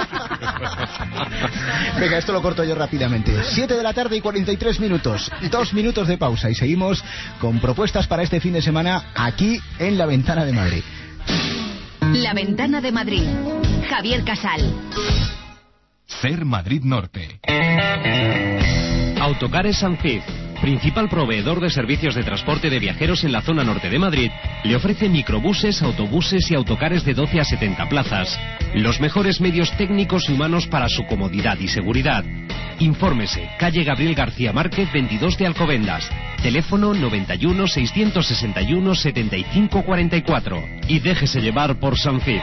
Venga, esto lo corto yo rápidamente. 7 de la tarde y 43 minutos. 2 minutos de pausa y seguimos con propuestas para este fin de semana aquí en La Ventana de Madrid. La Ventana de Madrid. Javier Casal. Ser Madrid Norte. Autocares Sanfif, principal proveedor de servicios de transporte de viajeros en la zona norte de Madrid, le ofrece microbuses, autobuses y autocares de 12 a 70 plazas. Los mejores medios técnicos y humanos para su comodidad y seguridad. Infórmese, calle Gabriel García Márquez, 22 de Alcobendas. Teléfono 91 661 75 44. Y déjese llevar por Sanfif.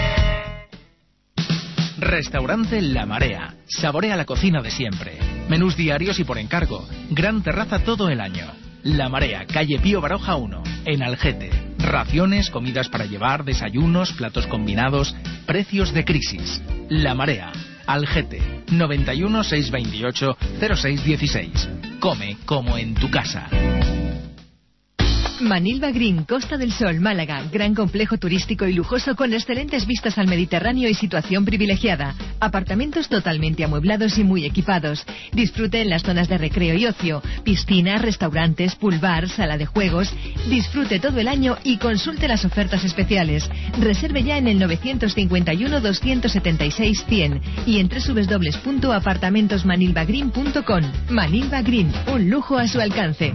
Restaurante La Marea. Saborea la cocina de siempre. Menús diarios y por encargo. Gran terraza todo el año. La Marea, calle Pío Baroja 1, en Algete. Raciones, comidas para llevar, desayunos, platos combinados, precios de crisis. La Marea, Algete, 91 628 0616. Come como en tu casa. Manilva Green, Costa del Sol, Málaga. Gran complejo turístico y lujoso con excelentes vistas al Mediterráneo y situación privilegiada. Apartamentos totalmente amueblados y muy equipados. Disfrute en las zonas de recreo y ocio. Piscinas, restaurantes, pool bar, sala de juegos. Disfrute todo el año y consulte las ofertas especiales. Reserve ya en el 951 276 100 y en www.apartamentosmanilvagreen.com. Manilva Green, un lujo a su alcance.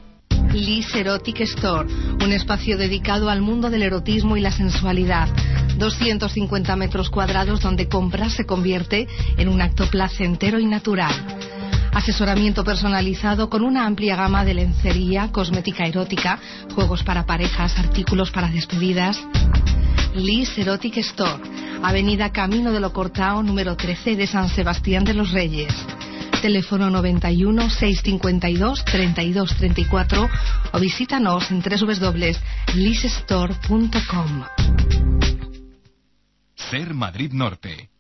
Liz Erotic Store, un espacio dedicado al mundo del erotismo y la sensualidad. 250 metros cuadrados donde comprar se convierte en un acto placentero y natural. Asesoramiento personalizado con una amplia gama de lencería, cosmética erótica, juegos para parejas, artículos para despedidas. Liz Erotic Store, Avenida Camino de Locortao, número 13 de San Sebastián de los Reyes. Teléfono 91 652 32 34 o visítanos en www.lizstore.com. Ser Madrid Norte.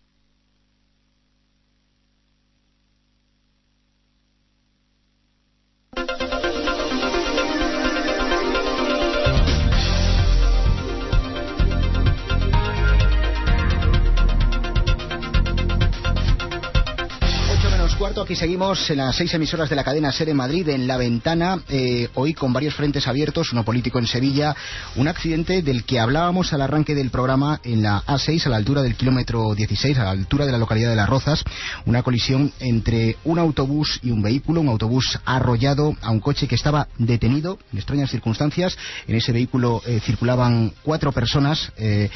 Aquí seguimos en las 6 emisoras de la cadena SER en Madrid, en La Ventana, hoy con varios frentes abiertos, uno político en Sevilla, un accidente del que hablábamos al arranque del programa en la A6, a la altura del kilómetro 16, a la altura de la localidad de Las Rozas, una colisión entre un autobús y un vehículo, un autobús arrollado a un coche que estaba detenido en extrañas circunstancias. En ese vehículo circulaban 4 personas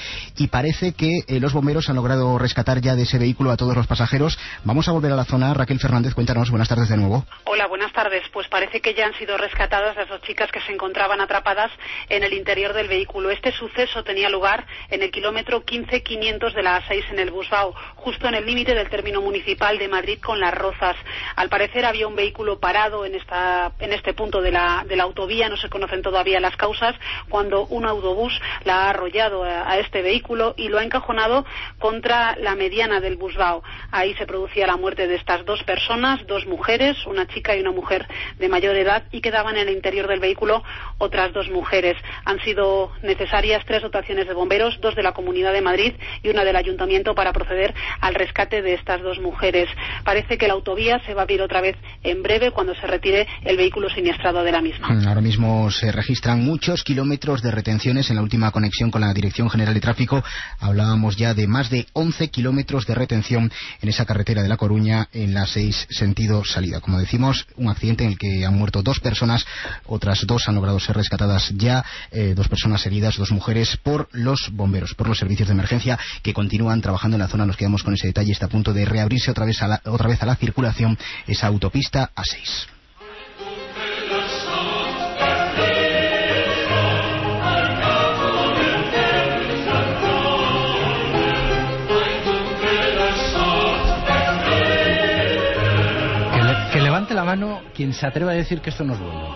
y parece que los bomberos han logrado rescatar ya de ese vehículo a todos los pasajeros. Vamos a volver a la zona. Raquel Fernández, cuéntanos, buenas tardes de nuevo. Hola, buenas tardes. Pues parece que ya han sido rescatadas las 2 chicas que se encontraban atrapadas en el interior del vehículo. Este suceso tenía lugar en el kilómetro 15.500 de la A6 en el Busbao, justo en el límite del término municipal de Madrid con Las Rozas. Al parecer había un vehículo parado en este punto de la autovía, no se conocen todavía las causas, cuando un autobús la ha arrollado a este vehículo y lo ha encajonado contra la mediana del Busbao. Ahí se producía la muerte de estas 2 personas, 2 mujeres, una chica y una mujer de mayor edad, y quedaban en el interior del vehículo otras 2 mujeres. Han sido necesarias 3 dotaciones de bomberos, 2 de la Comunidad de Madrid y una del Ayuntamiento para proceder al rescate de estas 2 mujeres. Parece que la autovía se va a abrir otra vez en breve cuando se retire el vehículo siniestrado de la misma. Ahora mismo se registran muchos kilómetros de retenciones. En la última conexión con la Dirección General de Tráfico hablábamos ya de más de 11 kilómetros de retención en esa carretera de La Coruña en la 6 sentido salida. Como decimos, un accidente en el que han muerto 2 personas, otras 2 han logrado ser rescatadas ya, 2 personas heridas, 2 mujeres, por los bomberos, por los servicios de emergencia que continúan trabajando en la zona. Nos quedamos con ese detalle. Está a punto de reabrirse otra vez a la circulación esa autopista A6. Levante la mano quien se atreva a decir que esto no es bueno.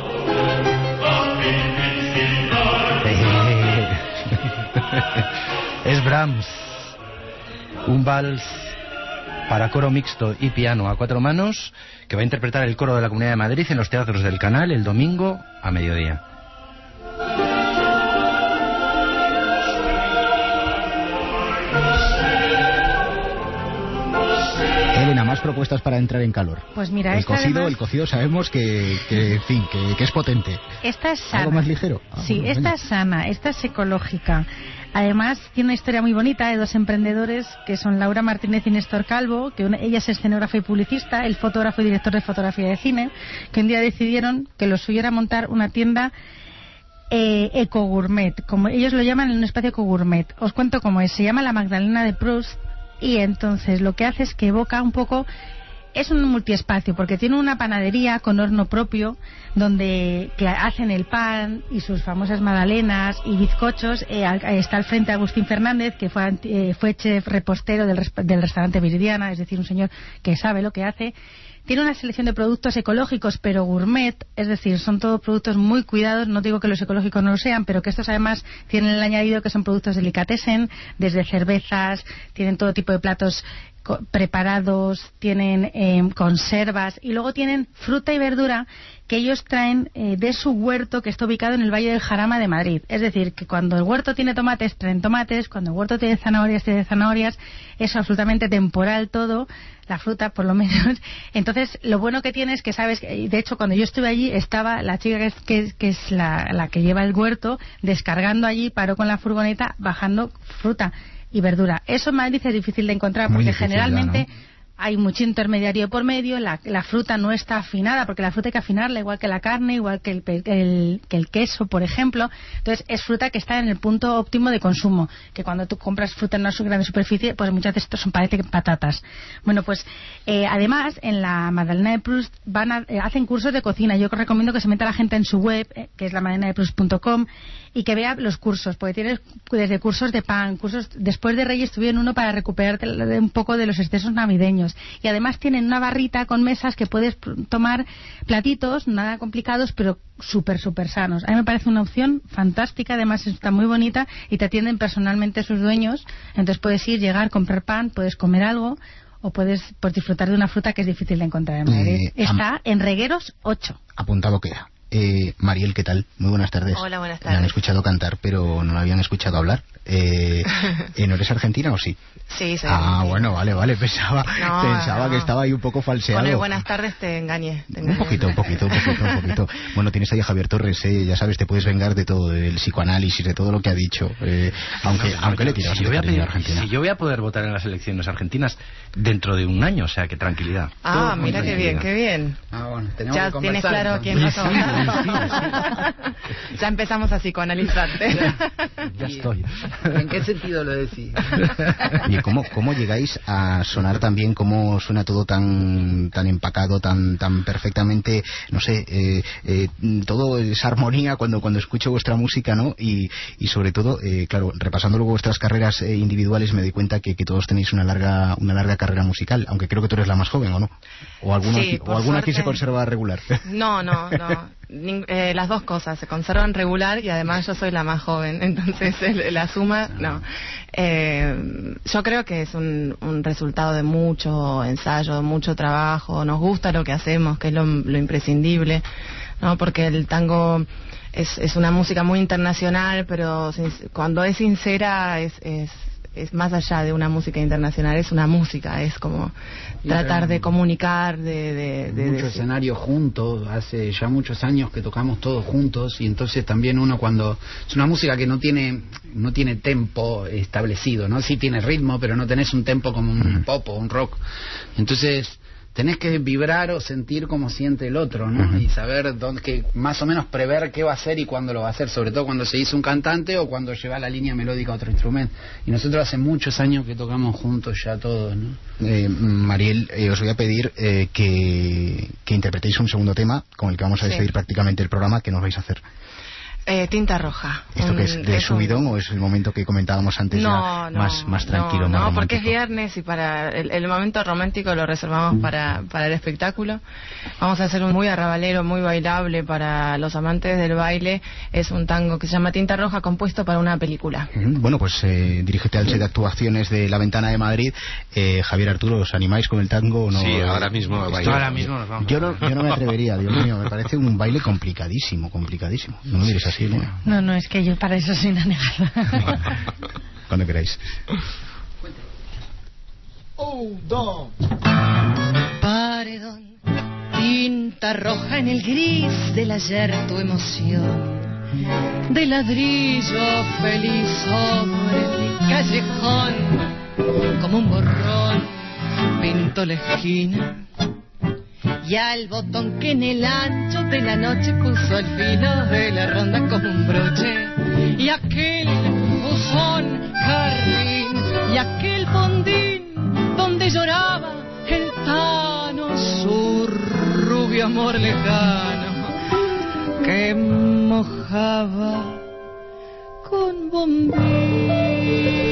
Es Brahms, un vals para coro mixto y piano a 4 manos que va a interpretar el coro de la Comunidad de Madrid en los teatros del Canal el domingo a mediodía. Elena, más propuestas para entrar en calor. Pues mira, el cocido sabemos que es potente. Esta es sana. ¿Algo más ligero? Sí, bueno, esta es sana, esta es ecológica. Además, tiene una historia muy bonita de 2 emprendedores que son Laura Martínez y Néstor Calvo, que ella es escenógrafa y publicista, el fotógrafo y director de fotografía de cine, que un día decidieron que lo suyo era montar una tienda eco-gourmet, como ellos lo llaman, en un espacio eco-gourmet. Os cuento cómo es. Se llama La Magdalena de Proust. Y entonces lo que hace es que evoca un poco, es un multiespacio porque tiene una panadería con horno propio donde que hacen el pan y sus famosas magdalenas y bizcochos. Está al frente Agustín Fernández, que fue chef repostero del restaurante Viridiana, es decir, un señor que sabe lo que hace. Tiene una selección de productos ecológicos, pero gourmet, es decir, son todos productos muy cuidados. No digo que los ecológicos no lo sean, pero que estos además tienen el añadido que son productos delicatessen, desde cervezas, tienen todo tipo de platos preparados, tienen conservas y luego tienen fruta y verdura que ellos traen de su huerto que está ubicado en el Valle del Jarama de Madrid. Es decir, que cuando el huerto tiene tomates, traen tomates, cuando el huerto tiene zanahorias, es absolutamente temporal todo, la fruta por lo menos. Entonces, lo bueno que tiene es que sabes, de hecho, cuando yo estuve allí, estaba la chica que es la que lleva el huerto, descargando allí, paró con la furgoneta, bajando fruta y verdura. Eso en Madrid es difícil de encontrar porque generalmente hay mucho intermediario por medio, la fruta no está afinada, porque la fruta hay que afinarla igual que la carne, igual que el queso, por ejemplo. Entonces es fruta que está en el punto óptimo de consumo, que cuando tú compras fruta en una grande superficie, pues muchas veces estos parece que patatas. Bueno, pues además en la Magdalena de Proust hacen cursos de cocina. Yo recomiendo que se meta la gente en su web, que es la magdalenadeproust.com, y que vea los cursos, porque tienes desde cursos de pan, cursos después de Reyes tuvieron uno para recuperarte un poco de los excesos navideños, y además tienen una barrita con mesas que puedes tomar platitos nada complicados pero súper sanos. A mí me parece una opción fantástica, además está muy bonita y te atienden personalmente sus dueños, entonces puedes llegar, comprar pan, puedes comer algo o puedes disfrutar de una fruta que es difícil de encontrar en Madrid. Está en Regueros 8. Apuntado queda. Mariel, ¿qué tal? Muy buenas tardes. Hola, buenas tardes. Me han escuchado cantar, pero no la habían escuchado hablar. ¿No eres argentina o sí? Sí, soy argentina. Bueno, vale. Pensaba que estaba ahí un poco falseado. Con el buenas tardes te engañé. Un poquito. Bueno, tienes ahí a Javier Torres, ya sabes, te puedes vengar de todo, del psicoanálisis, de todo lo que ha dicho. Aunque le tiras de cariño a Argentina. Si yo voy a poder votar en las elecciones argentinas dentro de un año, o sea, que tranquilidad. Mira qué bien. Bueno, tenemos ya que tienes conversar, claro quién vas a votar. Ya empezamos a psicoanalizarte. Ya estoy. ¿En qué sentido lo decís? ¿Y cómo llegáis a sonar tan bien? ¿Cómo suena todo tan empacado, tan perfectamente? No sé, todo esa armonía cuando escucho vuestra música, ¿no? Y sobre todo, claro, repasando luego vuestras carreras individuales me doy cuenta que todos tenéis una larga carrera musical, aunque creo que tú eres la más joven, ¿o no? ¿O alguna aquí se conserva regular? No. Las dos cosas se conservan regular y además yo soy la más joven, entonces la suma no. Yo creo que es un resultado de mucho ensayo, mucho trabajo. Nos gusta lo que hacemos, que es lo imprescindible, ¿no? Porque el tango es una música muy internacional, pero cuando es sincera es más allá de una música internacional, es una música, es como tratar de comunicar, de mucho escenario juntos, hace ya muchos años que tocamos todos juntos, y entonces también uno cuando es una música que no tiene tempo establecido, ¿no? Sí tiene ritmo, pero no tenés un tempo como un pop o un rock, entonces tenés que vibrar o sentir como siente el otro, ¿no? Y saber más o menos prever qué va a hacer y cuándo lo va a hacer, sobre todo cuando se hizo un cantante o cuando lleva la línea melódica a otro instrumento. Y nosotros hace muchos años que tocamos juntos ya todos, ¿no? Mariel, os voy a pedir que interpretéis un segundo tema con el que vamos a despedir prácticamente el programa. ¿Qué nos vais a hacer? Tinta roja. ¿Esto que es de subidón o es el momento que comentábamos antes más tranquilo? No, porque es viernes y para el momento romántico lo reservamos para el espectáculo. Vamos a hacer un muy arrabalero, muy bailable para los amantes del baile. Es un tango que se llama Tinta Roja, compuesto para una película. Bueno, pues dirígete al set de actuaciones de La Ventana de Madrid. Javier, Arturo, ¿os animáis con el tango o no? Sí, ahora mismo nos vamos. Yo no me atrevería, Dios mío, me parece un baile complicadísimo. No me mires así. No, es que yo para eso soy una negada. Cuando queráis. Paredón, tinta roja en el gris del ayer, tu emoción de ladrillo feliz sobre mi callejón, como un borrón pinto la esquina. Y al botón que en el ancho de la noche puso al filo de la ronda como un broche. Y aquel buzón jardín, y aquel bondín donde lloraba el Tano, su rubio amor lejano, que mojaba con bombín.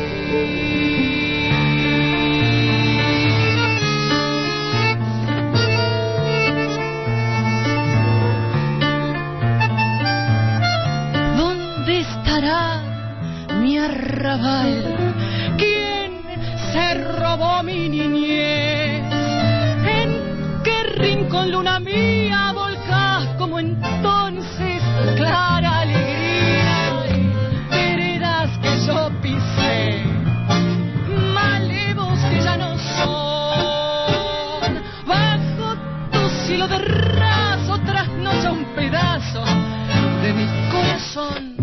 Mi arrabal, ¿quién se robó mi niñez? ¿En qué rincón, luna mía, volcás como entonces clara alegría? Veredas que yo pisé, malevos que ya no son, bajo tu cielo de raso trasnocha un pedazo de mi corazón.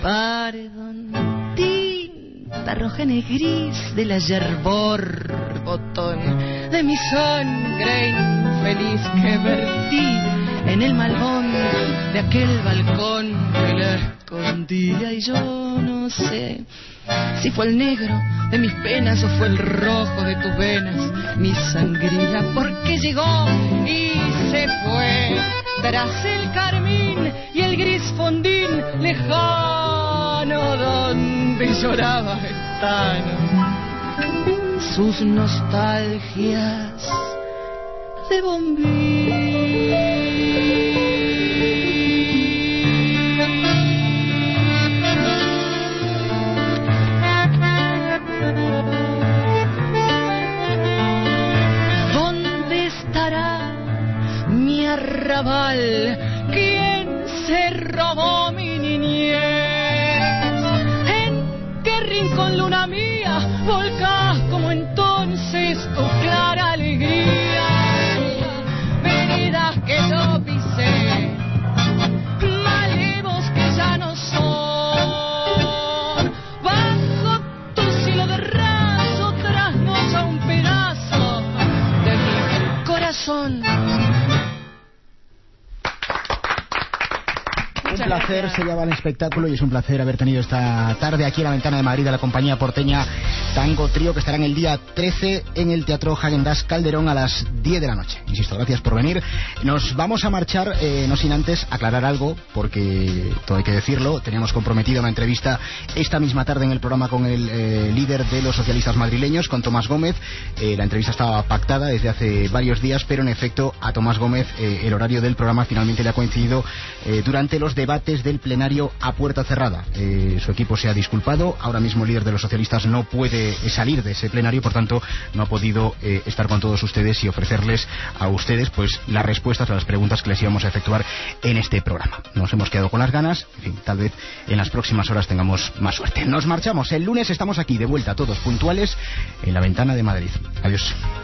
Paredón, tinta roja en el gris del ayer, borbo melocotón, de mi sangre infeliz que vertí en el malvón de aquel balcón que la escondía. Y yo no sé si fue el negro de mis penas o fue el rojo de tus venas, mi sangría, porque llegó y se fue tras el carmín y el gris fondín lejano donde lloraba Estano sus nostalgias de bombín. ¿Dónde estará mi arrabal? ¿Quién se robó mi niñez? ¿En qué rincón, luna mía, volcás como entonces tu clara alegría? Veredas que yo pisé, malevos que ya no son, bajo tu cielo de raso trasnocha un pedazo de mi corazón. Un placer, se llama el espectáculo, y es un placer haber tenido esta tarde aquí en la Ventana de Madrid a la compañía porteña Tango Trío, que estarán el día 13 en el Teatro Häagen-Dazs Calderón a las 10 de la noche. Insisto, gracias por venir. Nos vamos a marchar, no sin antes aclarar algo, porque todo hay que decirlo. Teníamos comprometida una entrevista esta misma tarde en el programa con el líder de los socialistas madrileños, con Tomás Gómez. La entrevista estaba pactada desde hace varios días, pero en efecto a Tomás Gómez el horario del programa finalmente le ha coincidido durante los debates del plenario a puerta cerrada. Su equipo se ha disculpado. Ahora mismo el líder de los socialistas no puede salir de ese plenario, por tanto no ha podido estar con todos ustedes y ofrecerles a ustedes pues las respuestas a las preguntas que les íbamos a efectuar en este programa. Nos hemos quedado con las ganas, en fin, tal vez en las próximas horas tengamos más suerte. Nos marchamos, el lunes estamos aquí de vuelta todos puntuales en la Ventana de Madrid. Adiós.